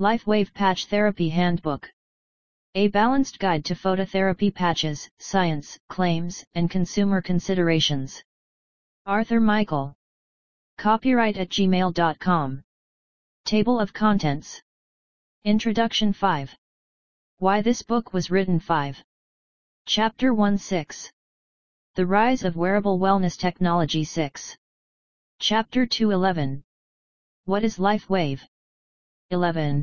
LifeWave Patch Therapy Handbook. A balanced guide to phototherapy patches, science, claims, and consumer considerations. Arthur Michael. Copyright@gmail.com. Table of Contents. Introduction 5. Why this book was written 5. Chapter 1-6. The Rise of Wearable Wellness Technology 6. Chapter 2-11. What is LifeWave? 11.